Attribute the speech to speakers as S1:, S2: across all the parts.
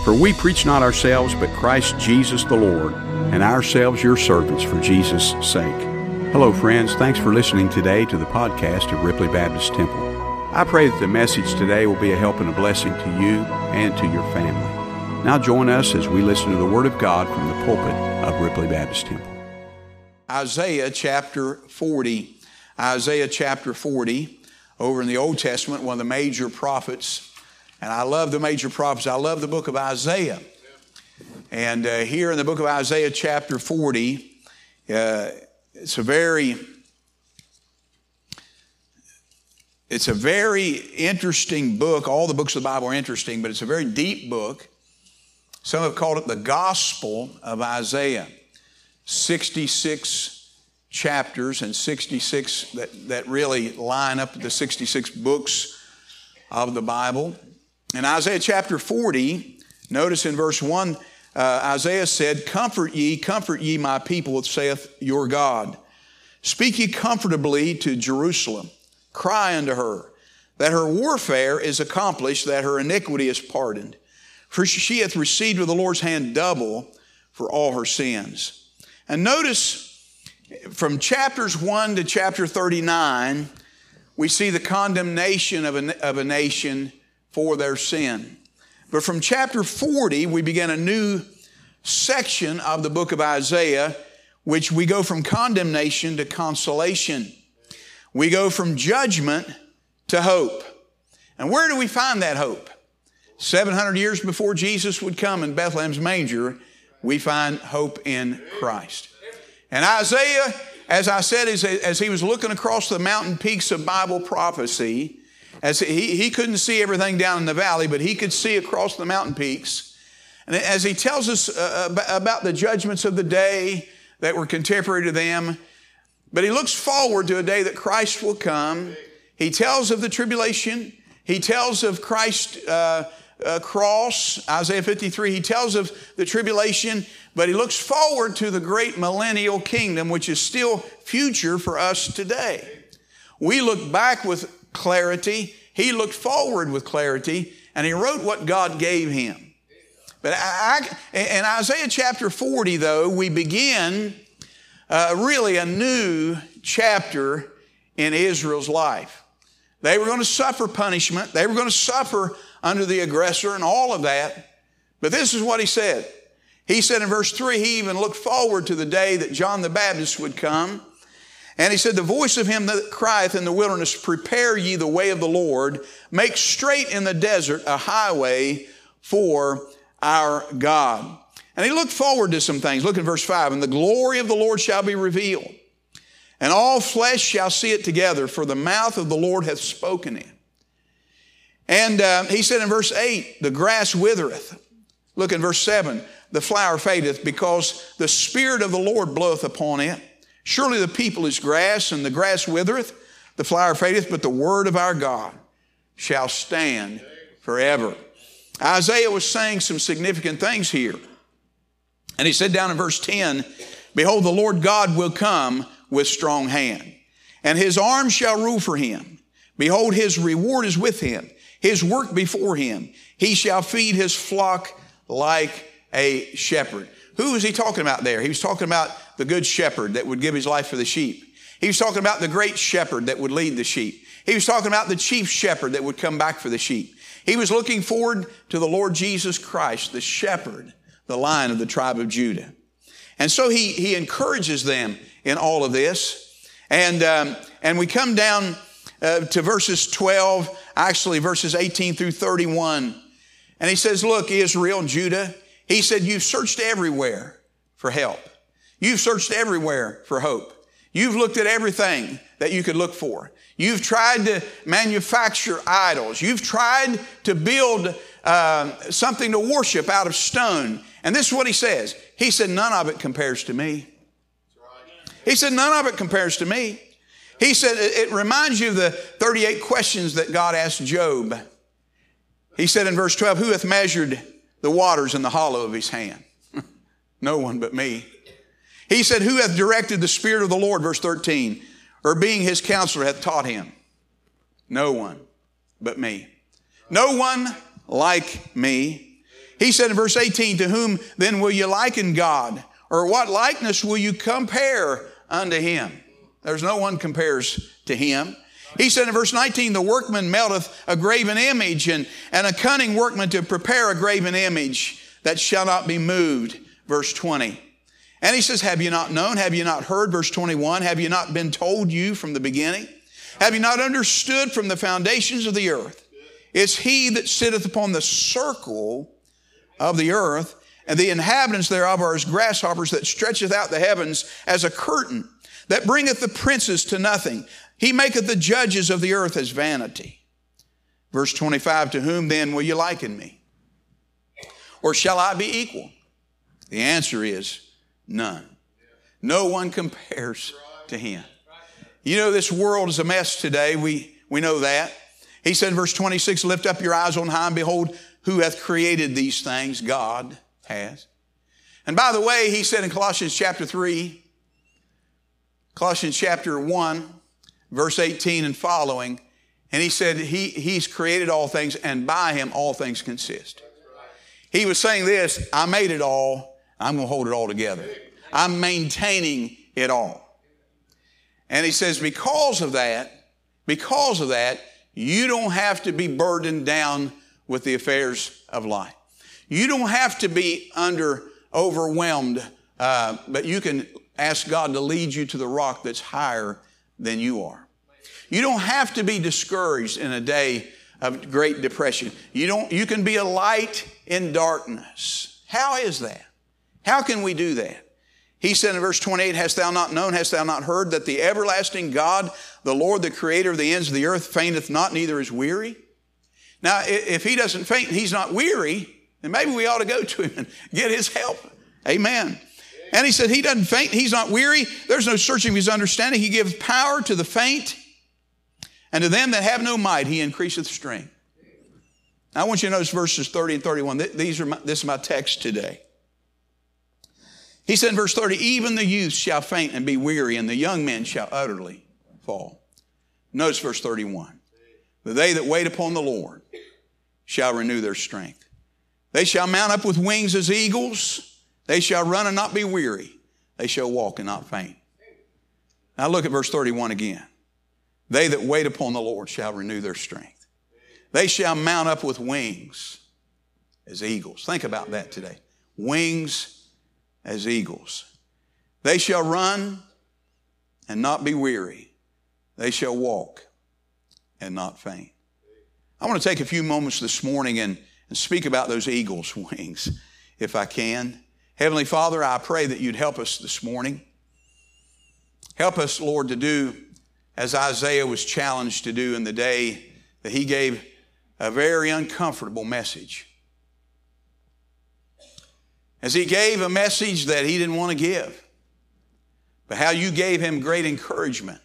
S1: For we preach not ourselves, but Christ Jesus the Lord, and ourselves your servants for Jesus' sake. Hello, friends. Thanks for listening today to the podcast of Ripley Baptist Temple. I pray that the message today will be a help and a blessing to you and to your family. Now join us as we listen to the Word of God from the pulpit of Ripley Baptist Temple.
S2: Isaiah chapter 40. Isaiah chapter 40, over in the Old Testament, one of the major prophets. And I love the major prophets. I love the book of Isaiah. And here in the book of Isaiah chapter 40, it's a very interesting book. All the books of the Bible are interesting, but it's a very deep book. Some have called it the Gospel of Isaiah. 66 chapters and 66 that really line up the 66 books of the Bible. In Isaiah chapter 40, notice in verse 1, Isaiah said, comfort ye my people, saith your God. Speak ye comfortably to Jerusalem. Cry unto her, that her warfare is accomplished, that her iniquity is pardoned. For she hath received with the Lord's hand double for all her sins. And notice from chapters 1 to chapter 39, we see the condemnation of a nation for their sin. But from chapter 40, we begin a new section of the book of Isaiah, which we go from condemnation to consolation. We go from judgment to hope. And where do we find that hope? 700 years before Jesus would come in Bethlehem's manger, we find hope in Christ. And Isaiah, as I said, as he was looking across the mountain peaks of Bible prophecy, as he couldn't see everything down in the valley, but he could see across the mountain peaks. And as he tells us about the judgments of the day that were contemporary to them, but he looks forward to a day that Christ will come. He tells of the tribulation. He tells of Christ's cross, Isaiah 53. He tells of the tribulation, but he looks forward to the great millennial kingdom, which is still future for us today. We look back with clarity. He looked forward with clarity, and he wrote what God gave him. But in Isaiah chapter 40, though, we begin really a new chapter in Israel's life. They were going to suffer punishment. They were going to suffer under the aggressor and all of that. But this is what he said. He said in verse 3, he even looked forward to the day that John the Baptist would come. And he said, the voice of him that crieth in the wilderness, prepare ye the way of the Lord, make straight in the desert a highway for our God. And he looked forward to some things. Look at verse 5. And the glory of the Lord shall be revealed, and all flesh shall see it together, for the mouth of the Lord hath spoken it. And he said in verse 8, the grass withereth. Look in verse 7, the flower fadeth, because the Spirit of the Lord bloweth upon it. Surely the people is grass, and the grass withereth, the flower fadeth, but the word of our God shall stand forever. Isaiah was saying some significant things here. And he said down in verse 10, behold, the Lord God will come with strong hand, and his arm shall rule for him. Behold, his reward is with him, his work before him. He shall feed his flock like a shepherd. Who was he talking about there? He was talking about the good shepherd that would give his life for the sheep. He was talking about the great shepherd that would lead the sheep. He was talking about the chief shepherd that would come back for the sheep. He was looking forward to the Lord Jesus Christ, the shepherd, the Lion of the tribe of Judah. And so he encourages them in all of this. And we come down to verses 12, actually verses 18 through 31. And he says, look, Israel and Judah, he said, you've searched everywhere for help. You've searched everywhere for hope. You've looked at everything that you could look for. You've tried to manufacture idols. You've tried to build something to worship out of stone. And this is what he says. He said, none of it compares to me. He said, none of it compares to me. He said, it reminds you of the 38 questions that God asked Job. He said in verse 12, who hath measured the waters in the hollow of his hand? No one but me. He said, who hath directed the Spirit of the Lord, verse 13, or being his counselor hath taught him? No one but me. No one like me. He said in verse 18, to whom then will you liken God? Or what likeness will you compare unto him? There's no one compares to him. He said in verse 19, the workman melteth a graven image, and a cunning workman to prepare a graven image that shall not be moved. Verse 20. And he says, have you not known? Have you not heard? Verse 21. Have you not been told you from the beginning? Have you not understood from the foundations of the earth? It's he that sitteth upon the circle of the earth, and the inhabitants thereof are as grasshoppers, that stretcheth out the heavens as a curtain, that bringeth the princes to nothing. He maketh the judges of the earth as vanity. Verse 25, to whom then will you liken me? Or shall I be equal? The answer is none. No one compares to him. You know, this world is a mess today. We know that. He said in verse 26, lift up your eyes on high and behold who hath created these things. God has. And by the way, he said in Colossians chapter 3, Colossians chapter 1, verse 18 and following, and he said he's created all things, and by him all things consist. He was saying this, I made it all, I'm going to hold it all together. I'm maintaining it all. And he says because of that, you don't have to be burdened down with the affairs of life. You don't have to be overwhelmed, but you can ask God to lead you to the rock that's higher than you are. You don't have to be discouraged in a day of great depression. You can be a light in darkness. How is that? How can we do that? He said in verse 28, hast thou not known, hast thou not heard that the everlasting God, the Lord, the creator of the ends of the earth, fainteth not, neither is weary? Now, if he doesn't faint and he's not weary, then maybe we ought to go to him and get his help. Amen. And he said he doesn't faint, he's not weary. There's no searching of his understanding. He gives power to the faint, and to them that have no might, he increaseth strength. Now, I want you to notice verses 30 and 31. This is my text today. He said in verse 30, even the youth shall faint and be weary, and the young men shall utterly fall. Notice verse 31. But they that wait upon the Lord shall renew their strength. They shall mount up with wings as eagles. They shall run and not be weary. They shall walk and not faint. Now look at verse 31 again. They that wait upon the Lord shall renew their strength. They shall mount up with wings as eagles. Think about that today. Wings as eagles. They shall run and not be weary. They shall walk and not faint. I want to take a few moments this morning and speak about those eagles' wings, if I can. Heavenly Father, I pray that you'd help us this morning. Help us, Lord, to do as Isaiah was challenged to do in the day that he gave a very uncomfortable message. As he gave a message that he didn't want to give, but how you gave him great encouragement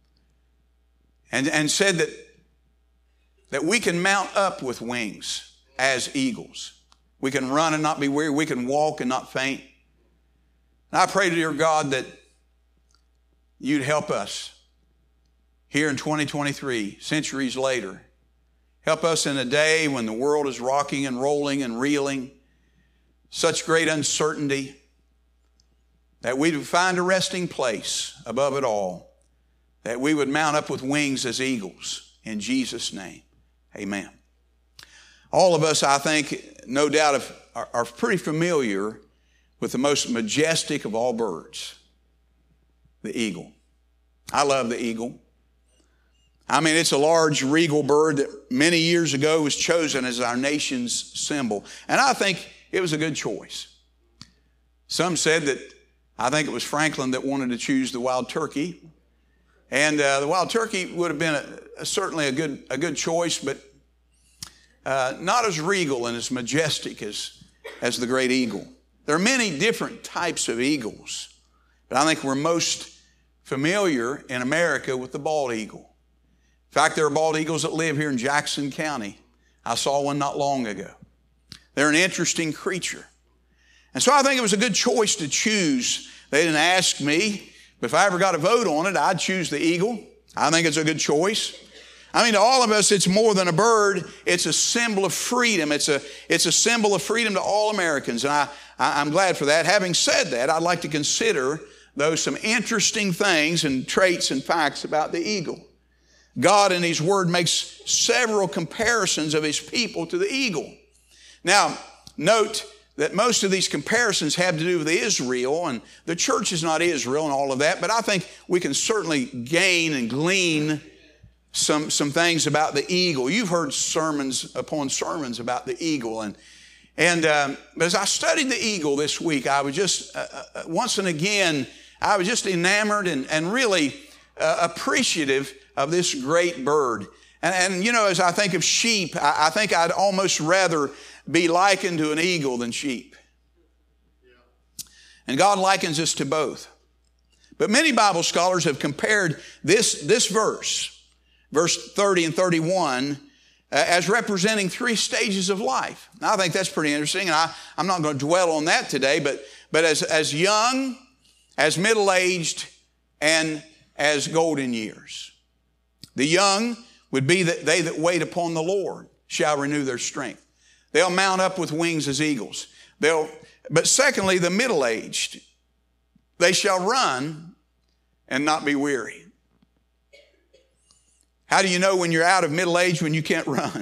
S2: and said that we can mount up with wings as eagles. We can run and not be weary. We can walk and not faint. And I pray, dear God, that you'd help us here in 2023, centuries later. Help us in a day when the world is rocking and rolling and reeling, such great uncertainty, that we would find a resting place above it all, that we would mount up with wings as eagles. In Jesus' name, amen. All of us, I think, no doubt are pretty familiar with the most majestic of all birds, the eagle. I love the eagle. I mean, it's a large regal bird that many years ago was chosen as our nation's symbol. And I think it was a good choice. Some said that I think it was Franklin that wanted to choose the wild turkey. And the wild turkey would have been certainly a good choice, but not as regal and as majestic as the great eagle. There are many different types of eagles, but I think we're most familiar in America with the bald eagle. In fact, there are bald eagles that live here in Jackson County. I saw one not long ago. They're an interesting creature. And so I think it was a good choice to choose. They didn't ask me, but if I ever got a vote on it, I'd choose the eagle. I think it's a good choice. I mean, to all of us, it's more than a bird. It's a symbol of freedom. It's a symbol of freedom to all Americans. And I'm glad for that. Having said that, I'd like to consider some interesting things and traits and facts about the eagle. God in His Word makes several comparisons of His people to the eagle. Now, note that most of these comparisons have to do with Israel, and the church is not Israel and all of that, but I think we can certainly gain and glean some things about the eagle. You've heard sermons upon sermons about the eagle, and as I studied the eagle this week, I was just once and again, I was just enamored and really appreciative of this great bird. And you know, as I think of sheep, I think I'd almost rather be likened to an eagle than sheep. And God likens us to both. But many Bible scholars have compared this verse 30 and 31, as representing 3 stages of life. Now, I think that's pretty interesting, and I'm not going to dwell on that today, but as young, as middle-aged, and as golden years. The young would be that they that wait upon the Lord shall renew their strength. They'll mount up with wings as eagles. But secondly, the middle-aged, they shall run and not be weary. How do you know when you're out of middle age when you can't run?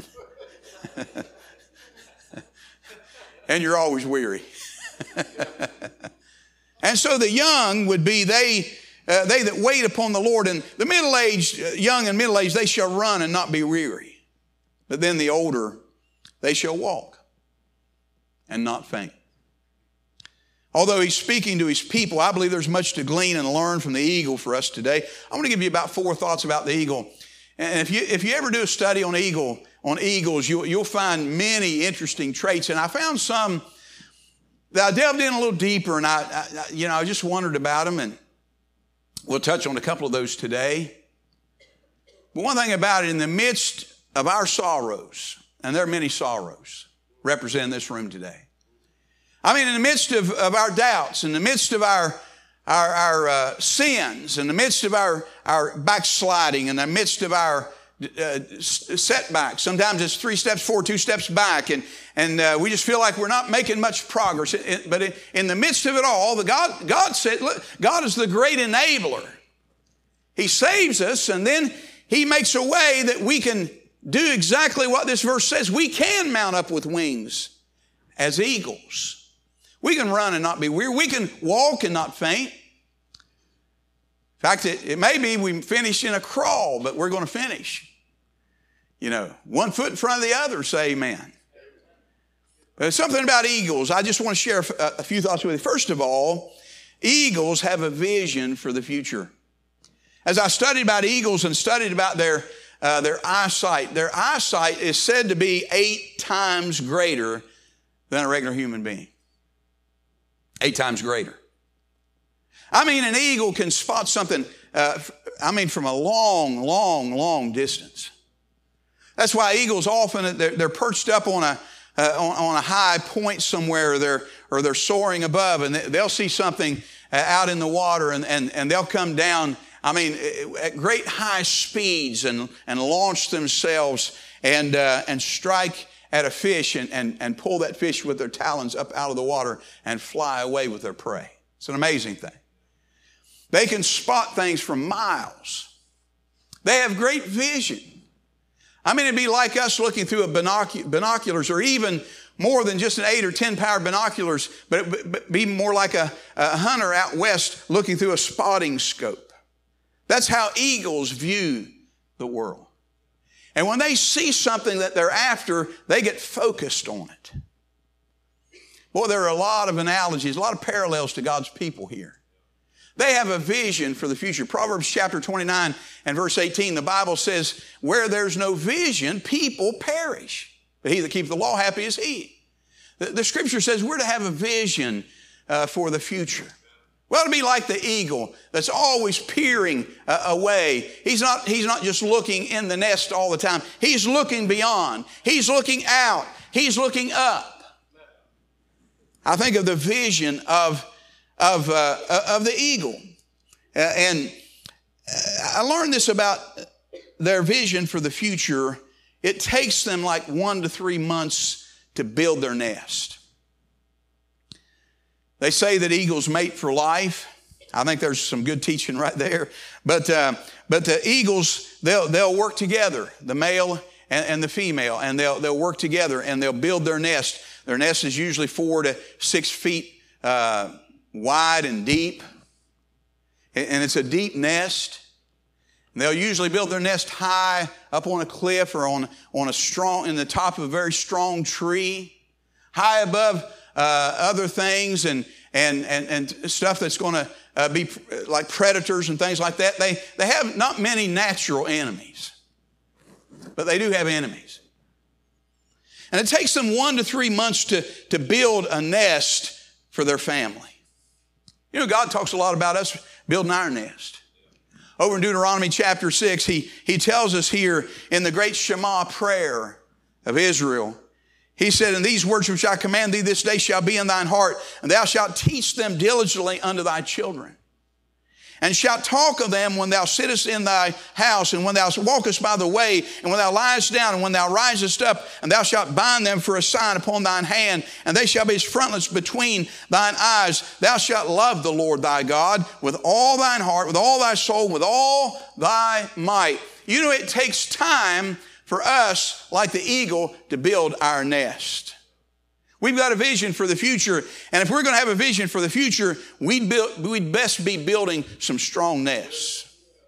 S2: And you're always weary. And so the young would be they that wait upon the Lord, and the middle-aged, young and middle-aged, they shall run and not be weary. But then the older, they shall walk and not faint. Although He's speaking to His people, I believe there's much to glean and learn from the eagle for us today. I'm going to give you about 4 thoughts about the eagle. And if you ever do a study on eagles, you'll find many interesting traits. And I found some that I delved in a little deeper, and I just wondered about them, and we'll touch on a couple of those today. But one thing about it, in the midst of our sorrows, and there are many sorrows represented in this room today. I mean, in the midst of our doubts, in the midst of our sins, in the midst of our backsliding, in the midst of our setbacks. Sometimes it's 3 steps forward, 2 steps back, and we just feel like we're not making much progress. But in the midst of it all, God said, look, God is the great enabler. He saves us, and then He makes a way that we can do exactly what this verse says. We can mount up with wings as eagles. We can run and not be weary. We can walk and not faint. In fact, it may be we finish in a crawl, but we're going to finish. You know, 1 foot in front of the other, say amen. There's something about eagles. I just want to share a few thoughts with you. First of all, eagles have a vision for the future. As I studied about eagles and studied about their eyesight is said to be 8 times greater than a regular human being. 8 times greater. I mean, an eagle can spot something, from a long, long, long distance. That's why eagles often, they're perched up on a high point somewhere, or they're soaring above, and they'll see something out in the water, and they'll come down, at great high speeds and launch themselves and strike at a fish and pull that fish with their talons up out of the water and fly away with their prey. It's an amazing thing. They can spot things from miles. They have great vision. It'd be like us looking through a binoculars, or even more than just an 8 or 10 power binoculars, but be more like a hunter out west looking through a spotting scope. That's how eagles view the world. And when they see something that they're after, they get focused on it. Boy, there are a lot of analogies, a lot of parallels to God's people here. They have a vision for the future. Proverbs chapter 29 and verse 18, the Bible says, where there's no vision, people perish. But he that keeps the law, happy is he. The scripture says we're to have a vision for the future. Well, to be like the eagle that's always peering away. He's not just looking in the nest all the time. He's looking beyond. He's looking out. He's looking up. I think of the vision of the eagle. And I learned this about their vision for the future, it takes them like 1 to 3 months to build their nest. They say that eagles mate for life. I think there's some good teaching right there. But the eagles, they'll work together, the male and the female, and they'll work together and they'll build their nest. Their nest is usually 4 to 6 feet wide and deep. And it's a deep nest. And they'll usually build their nest high up on a cliff or on a strong, in the top of a very strong tree, high above other things and stuff that's going to be like predators and things like that. They have not many natural enemies, but they do have enemies. And it takes them 1 to 3 months to build a nest for their family. You know, God talks a lot about us building our nest. Over in Deuteronomy chapter 6, he tells us here in the great Shema prayer of Israel, he said, "And these words which I command thee this day shall be in thine heart, and thou shalt teach them diligently unto thy children. And shalt talk of them when thou sittest in thy house, and when thou walkest by the way, and when thou liest down, and when thou risest up, and thou shalt bind them for a sign upon thine hand, and they shall be as frontlets between thine eyes. Thou shalt love the Lord thy God with all thine heart, with all thy soul, with all thy might." You know, it takes time for us, like the eagle, to build our nest. We've got a vision for the future, and if we're going to have a vision for the future, we'd best be building some strong nests.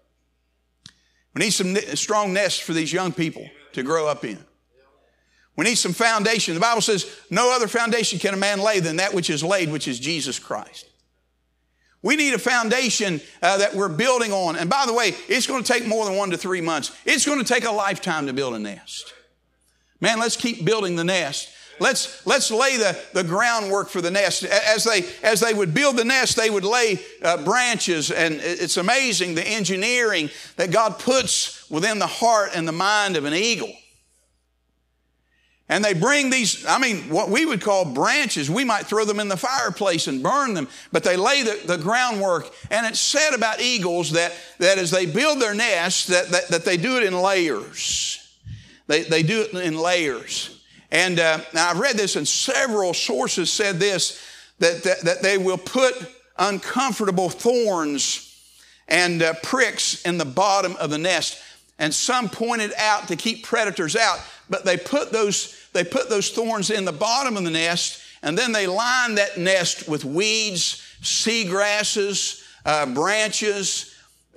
S2: We need some strong nests for these young people to grow up in. We need some foundation. The Bible says, no other foundation can a man lay than that which is laid, which is Jesus Christ. We need a foundation that we're building on. And by the way, it's going to take more than 1 to 3 months. It's going to take a lifetime to build a nest. Man, let's keep building the nest. Let's lay the groundwork for the nest. As they would build the nest, they would lay branches, and it's amazing the engineering that God puts within the heart and the mind of an eagle. And they bring these, what we would call branches. We might throw them in the fireplace and burn them, but they lay the groundwork. And it's said about eagles that as they build their nest, that they do it in layers. They do it in layers. And now I've read this, and several sources said this, that they will put uncomfortable thorns and pricks in the bottom of the nest. And some pointed out to keep predators out, but they put those thorns in the bottom of the nest, and then they line that nest with weeds, seagrasses, branches,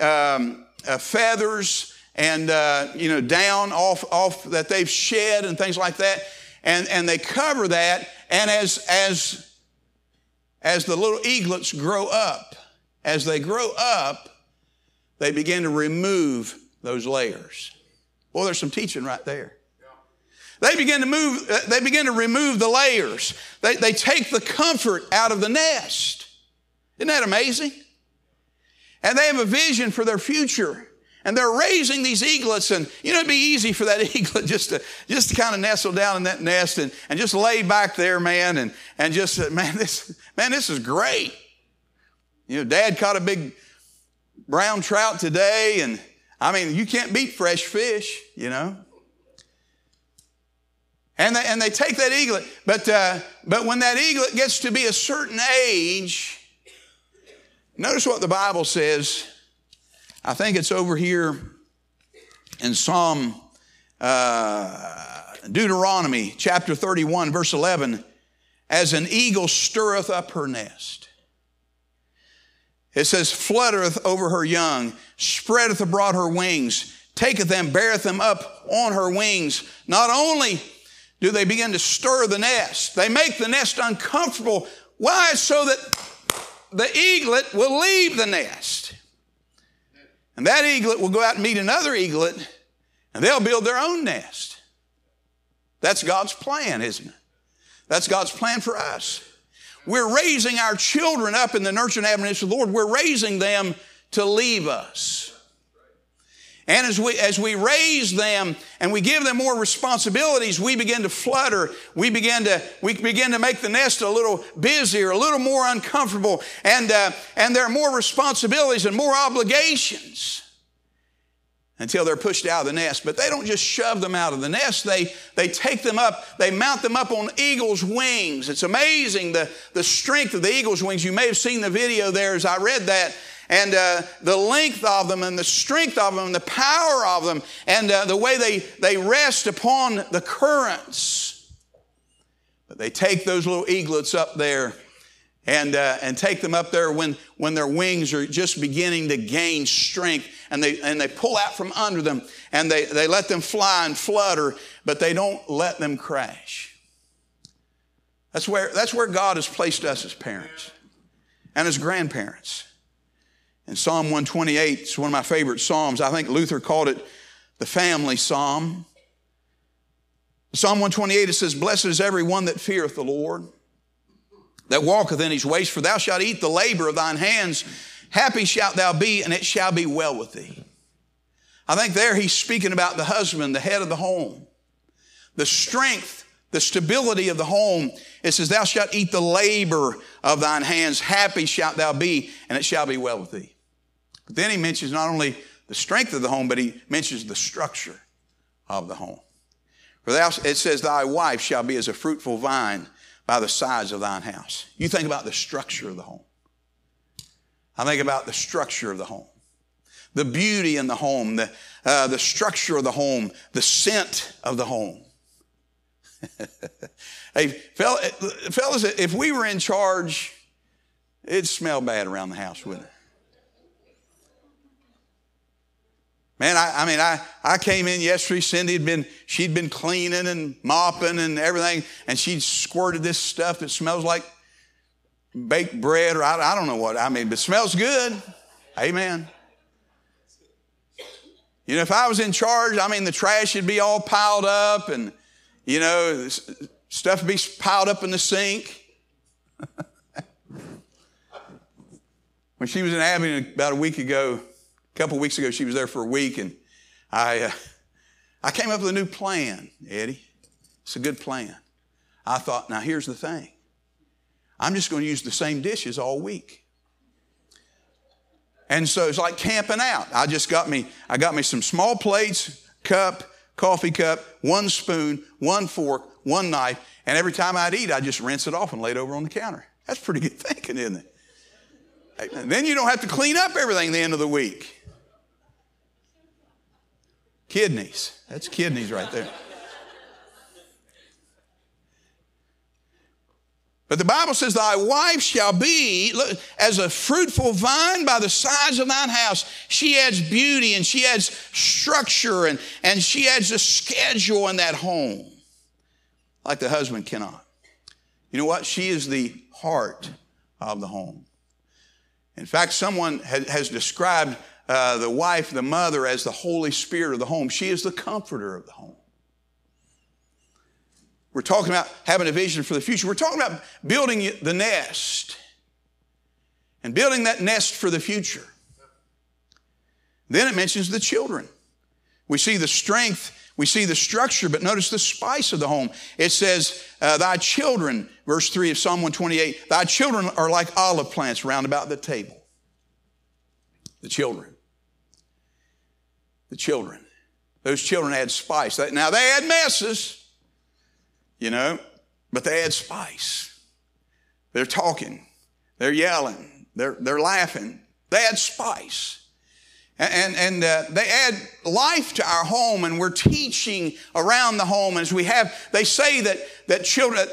S2: feathers, and down off that they've shed and things like that. And they cover that, and as the little eaglets grow up, as they grow up, they begin to remove those layers. Well, there's some teaching right there. They begin to remove the layers. They take the comfort out of the nest. Isn't that amazing? And they have a vision for their future. And they're raising these eaglets, and it'd be easy for that eaglet just to kind of nestle down in that nest and just lay back there, man, and just this is great. Dad caught a big brown trout today, and you can't beat fresh fish, And they take that eaglet, but when that eaglet gets to be a certain age, notice what the Bible says. I think it's over here in Deuteronomy chapter 31, verse 11. As an eagle stirreth up her nest. It says, fluttereth over her young, spreadeth abroad her wings, taketh them, beareth them up on her wings. Not only do they begin to stir the nest, they make the nest uncomfortable. Why? So that the eaglet will leave the nest. And that eaglet will go out and meet another eaglet, and they'll build their own nest. That's God's plan, isn't it? That's God's plan for us. We're raising our children up in the nurture and admonition of the Lord. We're raising them to leave us. And as we raise them and we give them more responsibilities, we begin to flutter. We begin to make the nest a little busier, a little more uncomfortable, and there are more responsibilities and more obligations. until they're pushed out of the nest. But they don't just shove them out of the nest. They take them up, they mount them up on eagle's wings. It's amazing the strength of the eagle's wings. You may have seen the video there as I read that. And the length of them and the strength of them and the power of them and the way they rest upon the currents. But they take those little eaglets up there and take them up there when their wings are just beginning to gain strength, and they pull out from under them, and they let them fly and flutter, but they don't let them crash. That's where God has placed us as parents and as grandparents. In Psalm 128, it's one of my favorite Psalms. I think Luther called it the family Psalm. Psalm 128, it says, "Blessed is every one that feareth the Lord, that walketh in his ways, for thou shalt eat the labor of thine hands. Happy shalt thou be, and it shall be well with thee." I think there he's speaking about the husband, the head of the home. The strength, the stability of the home. It says, "Thou shalt eat the labor of thine hands. Happy shalt thou be, and it shall be well with thee." But then he mentions not only the strength of the home, but he mentions the structure of the home. For it says, "Thy wife shall be as a fruitful vine by the sides of thine house." You think about the structure of the home. I think about the structure of the home. The beauty in the home, the structure of the home, the scent of the home. Hey, fellas, if we were in charge, it'd smell bad around the house, wouldn't it? Man, I came in yesterday. She'd been cleaning and mopping and everything, and she'd squirted this stuff that smells like baked bread, or I don't know what. But it smells good. Amen. You know, if I was in charge, the trash would be all piled up, and stuff would be piled up in the sink. When she was in Abilene about a couple of weeks ago, she was there for a week, and I came up with a new plan, Eddie. It's a good plan. I thought, now here's the thing. I'm just going to use the same dishes all week. And so it's like camping out. I got me some small plates, cup, coffee cup, one spoon, one fork, one knife, and every time I'd eat, I'd just rinse it off and lay it over on the counter. That's pretty good thinking, isn't it? And then you don't have to clean up everything at the end of the week. Kidneys. That's kidneys right there. But the Bible says, "Thy wife shall be as a fruitful vine by the sides of thine house." She adds beauty, and she adds structure, and she adds a schedule in that home like the husband cannot. You know what? She is the heart of the home. In fact, someone has described the wife, the mother, as the Holy Spirit of the home. She is the comforter of the home. We're talking about having a vision for the future. We're talking about building the nest and building that nest for the future. Then it mentions the children. We see the strength, we see the structure, but notice the spice of the home. It says, "Thy children," verse 3 of Psalm 128, "thy children are like olive plants round about the table." The children. The children. Those children add spice. Now they add messes, but they add spice. They're talking. They're yelling. They're laughing. They add spice. And they add life to our home, and we're teaching around the home as we have. They say that children,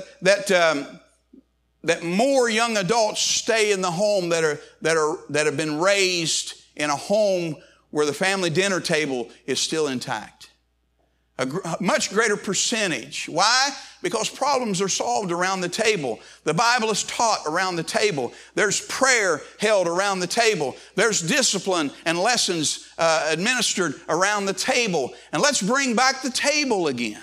S2: that more young adults stay in the home that have been raised in a home where the family dinner table is still intact. A much greater percentage. Why? Because problems are solved around the table. The Bible is taught around the table. There's prayer held around the table. There's discipline and lessons administered around the table. And let's bring back the table again.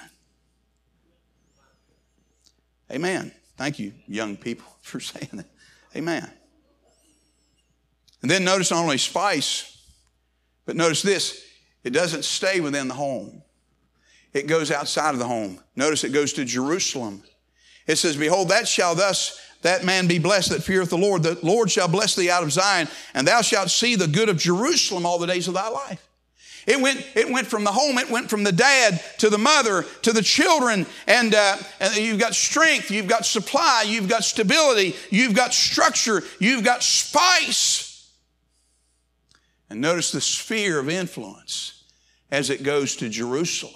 S2: Amen. Thank you, young people, for saying that. Amen. And then notice not only spice, but notice this. It doesn't stay within the home. It goes outside of the home. Notice it goes to Jerusalem. It says, "Behold, that man be blessed that feareth the Lord. The Lord shall bless thee out of Zion, and thou shalt see the good of Jerusalem all the days of thy life." It went from the home, it went from the dad to the mother to the children, and you've got strength, you've got supply, you've got stability, you've got structure, you've got spice. And notice the sphere of influence as it goes to Jerusalem.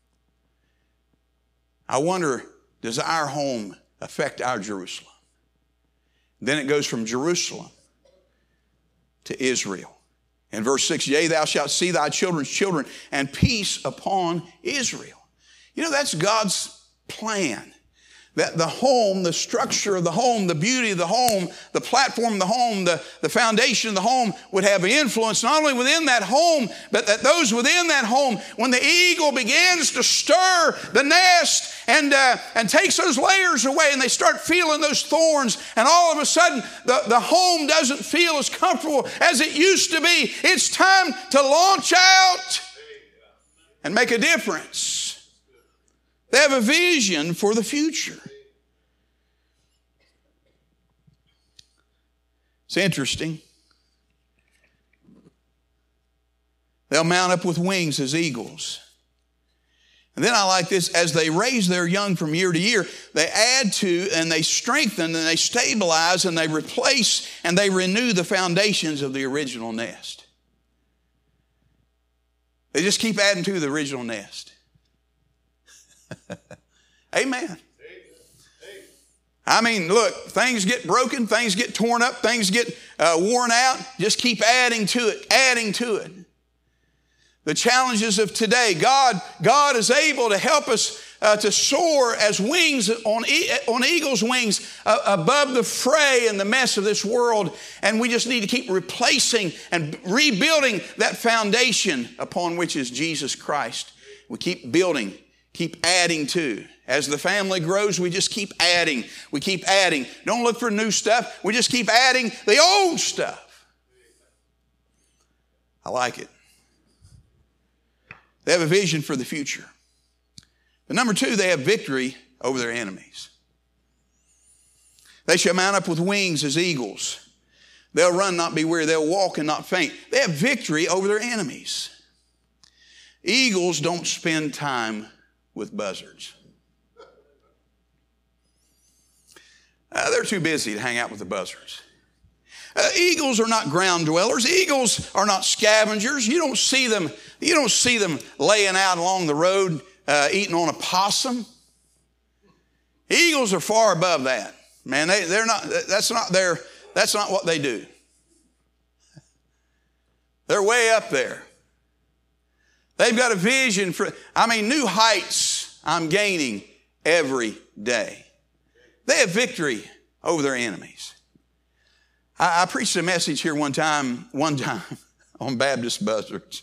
S2: I wonder, does our home affect our Jerusalem? Then it goes from Jerusalem to Israel. In verse 6, yea, thou shalt see thy children's children, and peace upon Israel. You know, that's God's plan. That the home, the structure of the home, the beauty of the home, the platform of the home, the foundation of the home would have influence not only within that home, but that those within that home, when the eagle begins to stir the nest and takes those layers away and they start feeling those thorns, and all of a sudden the home doesn't feel as comfortable as it used to be. It's time to launch out and make a difference. They have a vision for the future. It's interesting. They'll mount up with wings as eagles. And then I like this, as they raise their young from year to year, they add to and they strengthen and they stabilize and they replace and they renew the foundations of the original nest. They just keep adding to the original nest. Amen. I mean, look, things get broken, things get torn up, things get worn out. Just keep adding to it, adding to it. The challenges of today, God is able to help us to soar as wings on eagle's wings above the fray and the mess of this world. And we just need to keep replacing and rebuilding that foundation upon which is Jesus Christ. We keep building. Keep adding to. As the family grows, we just keep adding. We keep adding. Don't look for new stuff. We just keep adding the old stuff. I like it. They have a vision for the future. But number two, they have victory over their enemies. They shall mount up with wings as eagles. They'll run, not be weary. They'll walk and not faint. They have victory over their enemies. Eagles don't spend time with buzzards. They're too busy to hang out with the buzzards. Eagles are not ground dwellers. Eagles are not scavengers. You don't see them laying out along the road eating on a possum. Eagles are far above that. Man, they're not. That's not what they do. They're way up there. They've got a vision for, new heights I'm gaining every day. They have victory over their enemies. I preached a message here one time on Baptist buzzards.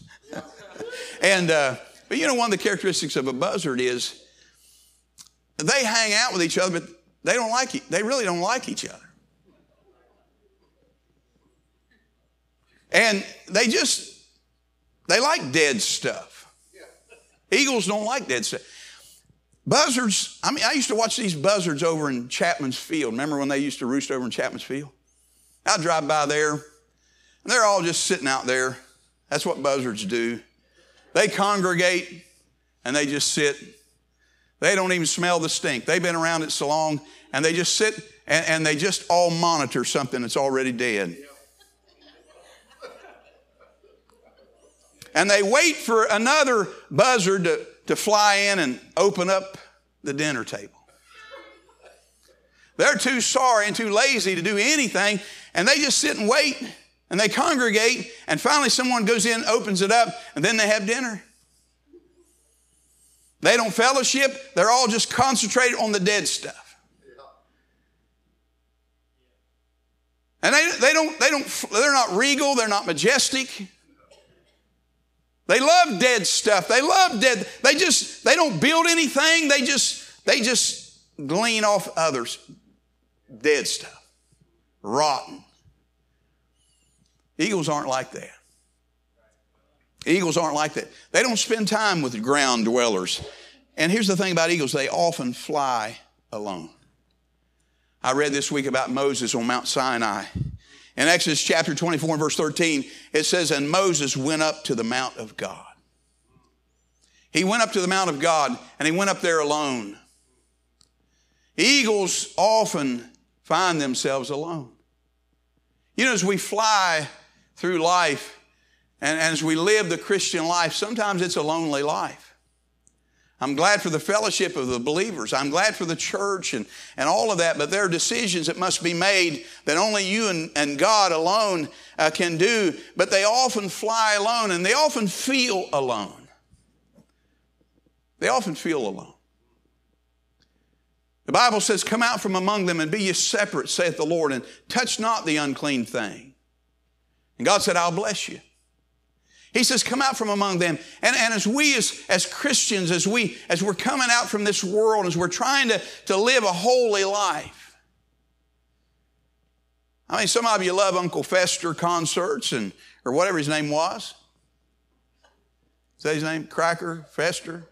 S2: But you know, one of the characteristics of a buzzard is they hang out with each other, but they really don't like each other. And they like dead stuff. Eagles don't like dead stuff. Buzzards, I used to watch these buzzards over in Chapman's Field. Remember when they used to roost over in Chapman's Field? I'd drive by there, and they're all just sitting out there. That's what buzzards do. They congregate, and they just sit. They don't even smell the stink. They've been around it so long, and they just sit, and they just all monitor something that's already dead. And they wait for another buzzard to fly in and open up the dinner table. They're too sorry and too lazy to do anything, and they just sit and wait, and they congregate, and finally someone goes in, opens it up, and then they have dinner. They don't fellowship. They're all just concentrated on the dead stuff. And they're not regal, they're not majestic. They love dead stuff. They don't build anything. They just glean off others. Dead stuff. Rotten. Eagles aren't like that. Eagles aren't like that. They don't spend time with ground dwellers. And here's the thing about eagles. They often fly alone. I read this week about Moses on Mount Sinai. In Exodus chapter 24 and verse 13, it says, and Moses went up to the Mount of God. He went up to the Mount of God, and he went up there alone. Eagles often find themselves alone. You know, as we fly through life and as we live the Christian life, sometimes it's a lonely life. I'm glad for the fellowship of the believers. I'm glad for the church and all of that, but there are decisions that must be made that only you and God alone can do, but they often fly alone and they often feel alone. They often feel alone. The Bible says, come out from among them and be ye separate, saith the Lord, and touch not the unclean thing. And God said, I'll bless you. He says, come out from among them. And as we as Christians, as we're coming out from this world, as we're trying to live a holy life. I mean, some of you love Uncle Fester concerts or whatever his name was. Is that his name? Cracker? Fester?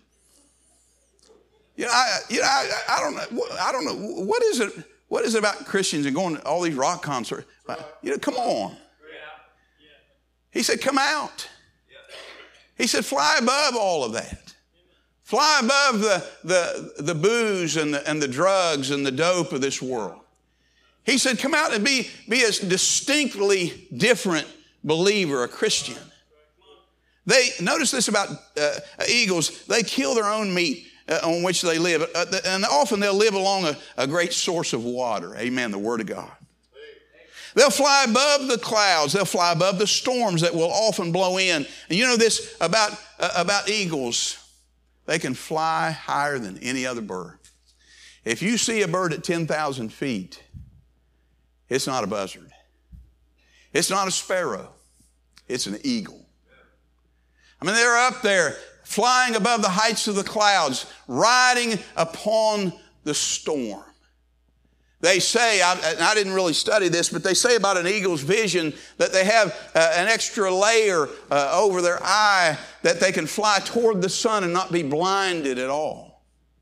S2: I don't know. What is it about Christians and going to all these rock concerts? Come on. He said, come out. He said, fly above all of that. Fly above the booze and the drugs and the dope of this world. He said, come out and be a distinctly different believer, a Christian. Notice this about eagles. They kill their own meat on which they live. And often they'll live along a great source of water. Amen, the Word of God. They'll fly above the clouds. They'll fly above the storms that will often blow in. And you know this about eagles. They can fly higher than any other bird. If you see a bird at 10,000 feet, it's not a buzzard. It's not a sparrow. It's an eagle. I mean, they're up there flying above the heights of the clouds, riding upon the storm. They say, I didn't really study this, but they say about an eagle's vision that they have an extra layer over their eye that they can fly toward the sun and not be blinded at all.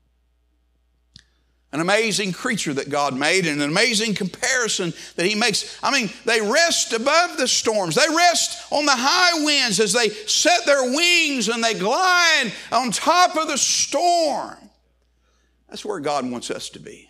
S2: An amazing creature that God made and an amazing comparison that He makes. I mean, they rest above the storms. They rest on the high winds as they set their wings and they glide on top of the storm. That's where God wants us to be.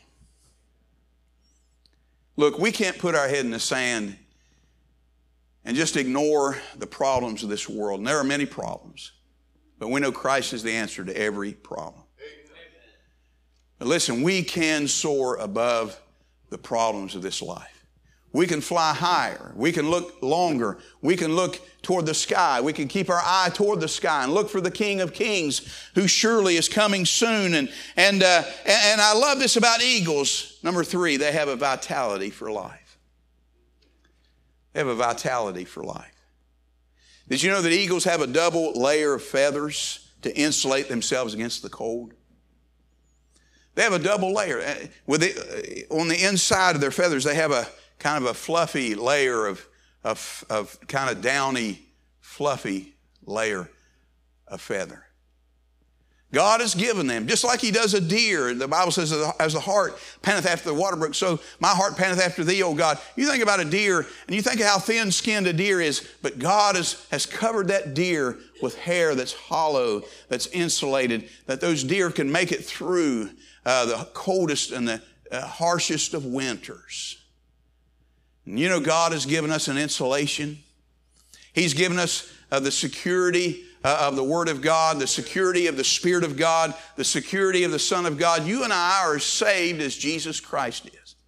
S2: Look, we can't put our head in the sand and just ignore the problems of this world. And there are many problems, but we know Christ is the answer to every problem. But listen, we can soar above the problems of this life. We can fly higher. We can look longer. We can look toward the sky. We can keep our eye toward the sky and look for the King of Kings who surely is coming soon. And I love this about eagles. Number 3, they have a vitality for life. They have a vitality for life. Did you know that eagles have a double layer of feathers to insulate themselves against the cold? They have a double layer. On the inside of their feathers, they have a kind of a fluffy layer of kind of downy, fluffy layer of feather. God has given them, just like He does a deer. The Bible says, as the hart panteth after the water brook, so my heart panteth after Thee, O God. You think about a deer, and you think of how thin-skinned a deer is, but God has covered that deer with hair that's hollow, that's insulated, that those deer can make it through the coldest and the harshest of winters. And you know, God has given us an insulation. He's given us the security of the Word of God, the security of the Spirit of God, the security of the Son of God. You and I are saved as Jesus Christ is.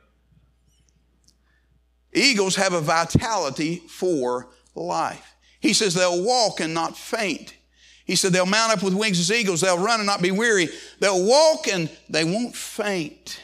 S2: Eagles have a vitality for life. He says they'll walk and not faint. He said they'll mount up with wings as eagles. They'll run and not be weary. They'll walk and they won't faint.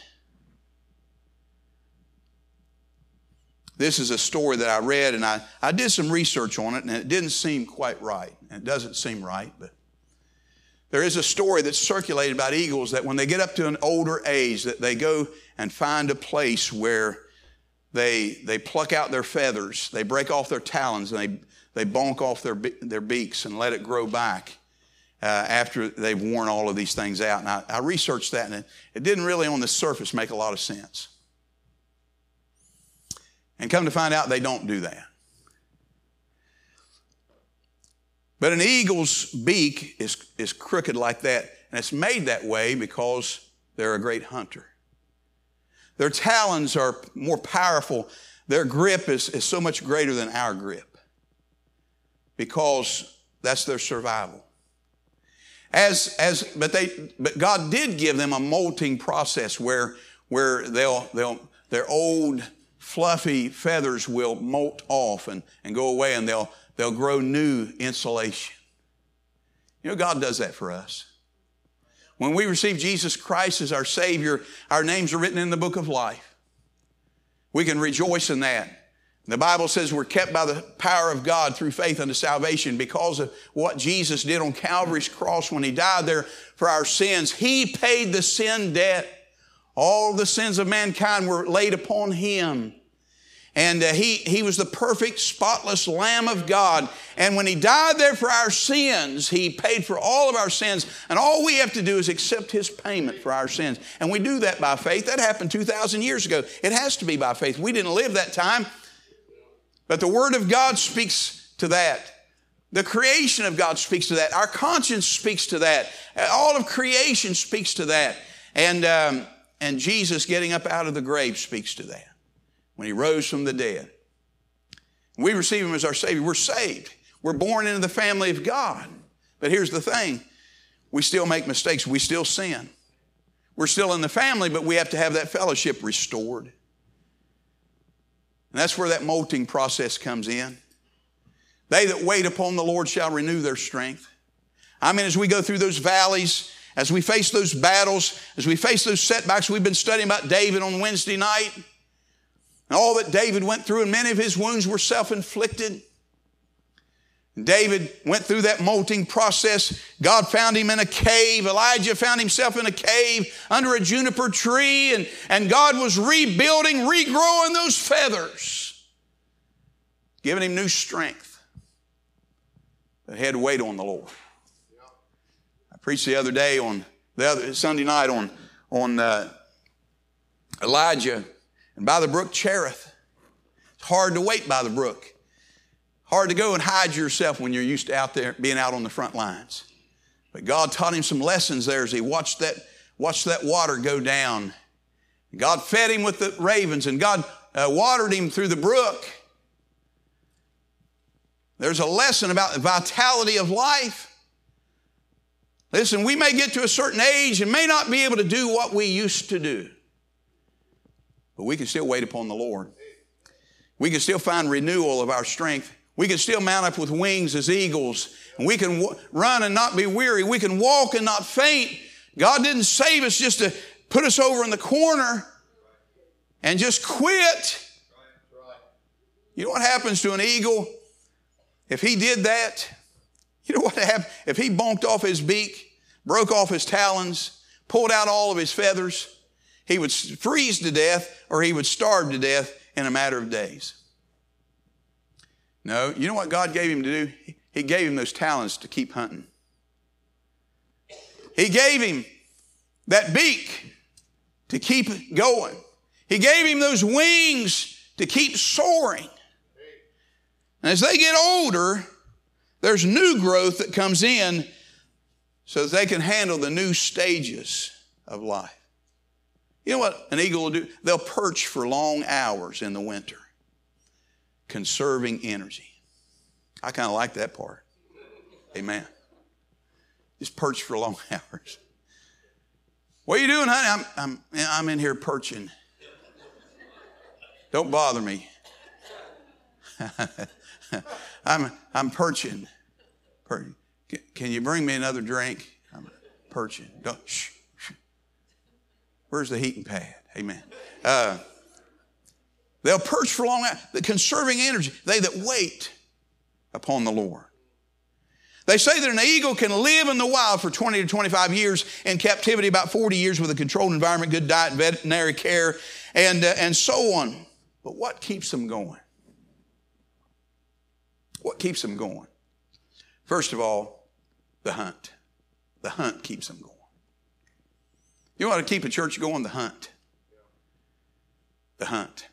S2: This is a story that I read, and I did some research on it, and it didn't seem quite right. And it doesn't seem right, but there is a story that's circulated about eagles that when they get up to an older age, that they go and find a place where they pluck out their feathers, they break off their talons, and they bonk off their beaks and let it grow back after they've worn all of these things out. And I researched that, and it didn't really on the surface make a lot of sense. And come to find out, they don't do that. But an eagle's beak is crooked like that, and it's made that way because they're a great hunter. Their talons are more powerful. Their grip is so much greater than our grip because that's their survival. But God did give them a molting process where their old fluffy feathers will molt off and go away, and they'll grow new insulation. You know, God does that for us. When we receive Jesus Christ as our Savior, our names are written in the book of life. We can rejoice in that. The Bible says we're kept by the power of God through faith unto salvation because of what Jesus did on Calvary's cross when He died there for our sins. He paid the sin debt. All the sins of mankind were laid upon Him. And he was the perfect, spotless Lamb of God. And when He died there for our sins, He paid for all of our sins. And all we have to do is accept His payment for our sins. And we do that by faith. That happened 2,000 years ago. It has to be by faith. We didn't live that time. But the Word of God speaks to that. The creation of God speaks to that. Our conscience speaks to that. All of creation speaks to that. And Jesus getting up out of the grave speaks to that. When He rose from the dead. We receive Him as our Savior. We're saved. We're born into the family of God. But here's the thing. We still make mistakes. We still sin. We're still in the family, but we have to have that fellowship restored. And that's where that molting process comes in. They that wait upon the Lord shall renew their strength. I mean, as we go through those valleys, as we face those battles, as we face those setbacks, we've been studying about David on Wednesday night. And all that David went through, and many of his wounds were self-inflicted. David went through that molting process. God found him in a cave. Elijah found himself in a cave under a juniper tree. And God was rebuilding, regrowing those feathers, giving him new strength. But he had to wait on the Lord. I preached the other day Sunday night on Elijah. And by the brook Cherith. It's hard to wait by the brook. Hard to go and hide yourself when you're used to being out on the front lines. But God taught him some lessons there as he watched that water go down. God fed him with the ravens, and God watered him through the brook. There's a lesson about the vitality of life. Listen, we may get to a certain age and may not be able to do what we used to do. But we can still wait upon the Lord. We can still find renewal of our strength. We can still mount up with wings as eagles. And we can run and not be weary. We can walk and not faint. God didn't save us just to put us over in the corner and just quit. You know what happens to an eagle? If he did that, you know what happened? If he bonked off his beak, broke off his talons, pulled out all of his feathers, he would freeze to death or he would starve to death in a matter of days. No, you know what God gave him to do? He gave him those talons to keep hunting. He gave him that beak to keep going. He gave him those wings to keep soaring. And as they get older, there's new growth that comes in so that they can handle the new stages of life. You know what an eagle will do? They'll perch for long hours in the winter, conserving energy. I kind of like that part. Amen. Just perch for long hours. What are you doing, honey? I'm in here perching. Don't bother me. I'm perching. Can you bring me another drink? I'm perching. Don't. Shh. Where's the heating pad? Amen. They'll perch for long hours. The conserving energy. They that wait upon the Lord. They say that an eagle can live in the wild for 20 to 25 years, in captivity about 40 years with a controlled environment, good diet, veterinary care, and so on. But what keeps them going? What keeps them going? First of all, the hunt. The hunt keeps them going. You want to keep a church going? The hunt. The hunt.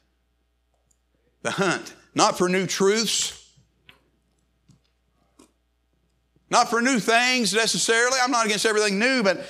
S2: The hunt. Not for new truths. Not for new things necessarily. I'm not against everything new, but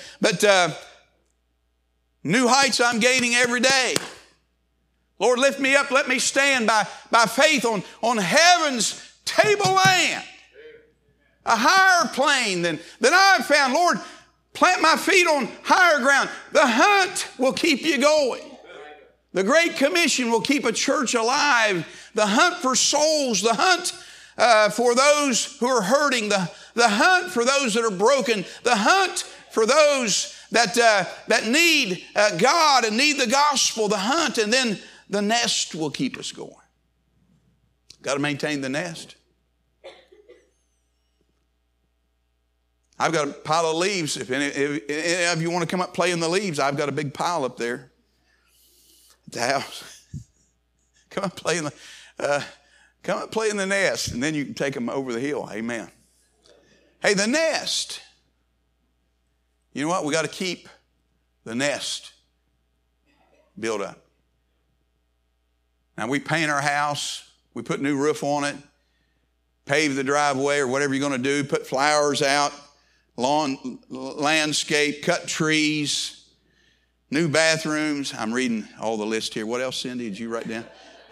S2: new heights I'm gaining every day. Lord, lift me up. Let me stand by faith on heaven's tableland. A higher plane than I've found. Lord, plant my feet on higher ground. The hunt will keep you going. The Great Commission will keep a church alive. The hunt for souls, the hunt for those who are hurting, the hunt for those that are broken, the hunt for those that need God and need the gospel, the hunt, and then the nest will keep us going. Got to maintain the nest. I've got a pile of leaves. If any of you want to come up play in the leaves, I've got a big pile up there at the house. Come up play in the nest, and then you can take them over the hill. Amen. Hey, the nest. You know what? We got to keep the nest built up. Now we paint our house, we put new roof on it, pave the driveway or whatever you're going to do, put flowers out, lawn, landscape, cut trees, new bathrooms. I'm reading all the list here. What else, Cindy, did you write down?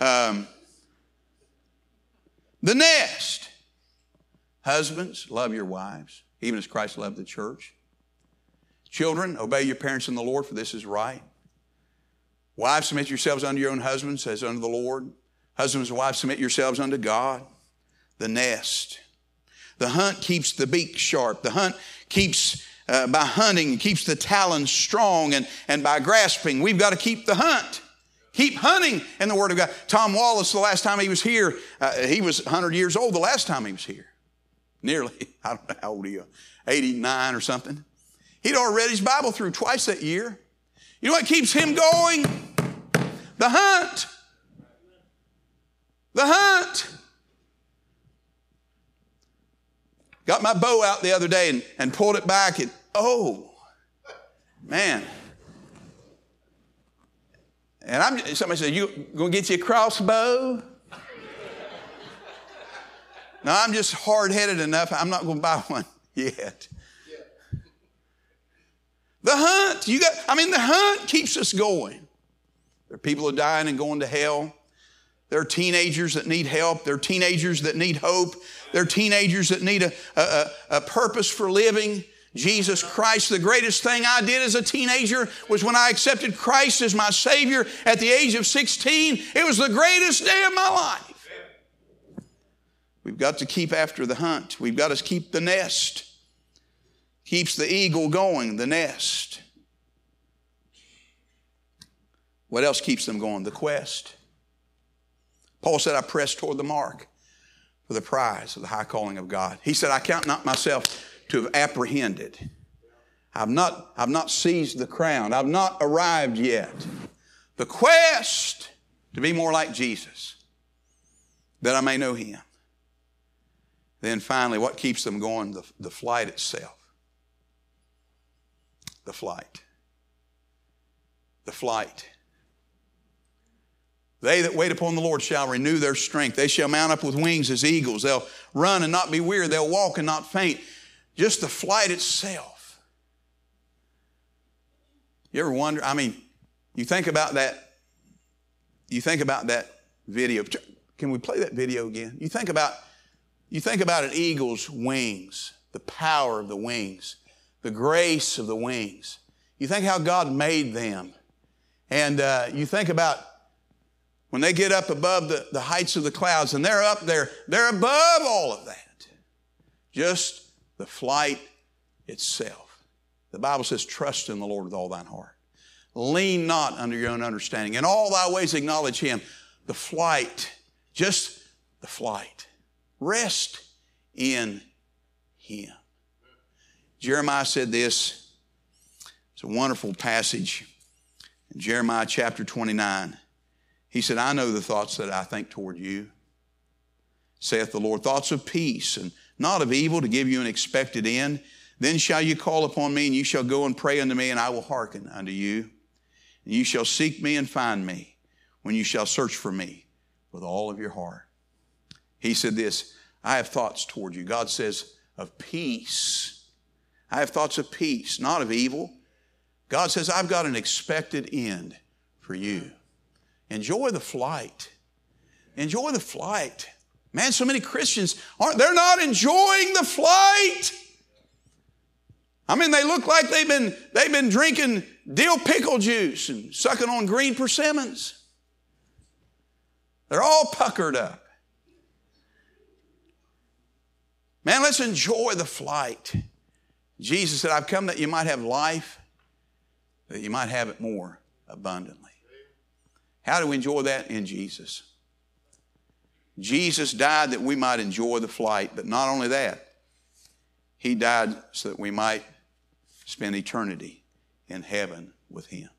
S2: The nest. Husbands, love your wives, even as Christ loved the church. Children, obey your parents in the Lord, for this is right. Wives, submit yourselves unto your own husbands as unto the Lord. Husbands and wives, submit yourselves unto God. The nest. The hunt keeps the beak sharp. The hunt keeps, by hunting, keeps the talons strong. And by grasping, we've got to keep the hunt. Keep hunting in the Word of God. Tom Wallace, the last time he was here, he was 100 years old the last time he was here. Nearly. I don't know how old he is. 89 or something. He'd already read his Bible through twice that year. You know what keeps him going? The hunt. The hunt. Got my bow out the other day and pulled it back and, oh, man. And somebody said, you going to get you a crossbow? No, I'm just hard-headed enough. I'm not going to buy one yet. The hunt. The hunt keeps us going. There are people who are dying and going to hell. There are teenagers that need help. There are teenagers that need hope. There are teenagers that need a purpose for living. Jesus Christ, the greatest thing I did as a teenager was when I accepted Christ as my Savior at the age of 16. It was the greatest day of my life. We've got to keep after the hunt. We've got to keep the nest. Keeps the eagle going, the nest. What else keeps them going? The quest. Paul said, I press toward the mark for the prize of the high calling of God. He said, I count not myself to have apprehended. I've not seized the crown. I've not arrived yet. The quest to be more like Jesus, that I may know Him. Then finally, what keeps them going? The flight itself. The flight. The flight. They that wait upon the Lord shall renew their strength. They shall mount up with wings as eagles. They'll run and not be weary. They'll walk and not faint. Just the flight itself. You ever wonder, you think about that. You think about that video. Can we play that video again? You think about an eagle's wings, the power of the wings, the grace of the wings. You think how God made them. And you think about when they get up above the heights of the clouds and they're up there, they're above all of that. Just the flight itself. The Bible says, trust in the Lord with all thine heart. Lean not under your own understanding. In all thy ways acknowledge Him. The flight, just the flight. Rest in Him. Jeremiah said this. It's a wonderful passage. In Jeremiah chapter 29. He said, I know the thoughts that I think toward you, saith the Lord, thoughts of peace and not of evil, to give you an expected end. Then shall you call upon me, and you shall go and pray unto me, and I will hearken unto you. And you shall seek me and find me, when you shall search for me with all of your heart. He said this, I have thoughts toward you. God says, of peace. I have thoughts of peace, not of evil. God says, I've got an expected end for you. Enjoy the flight. Enjoy the flight. Man, so many Christians they're not enjoying the flight. I mean, they look like they've been drinking dill pickle juice and sucking on green persimmons. They're all puckered up. Man, let's enjoy the flight. Jesus said, I've come that you might have life, that you might have it more abundantly. How do we enjoy that? In Jesus. Jesus died that we might enjoy the flight, but not only that, He died so that we might spend eternity in heaven with Him.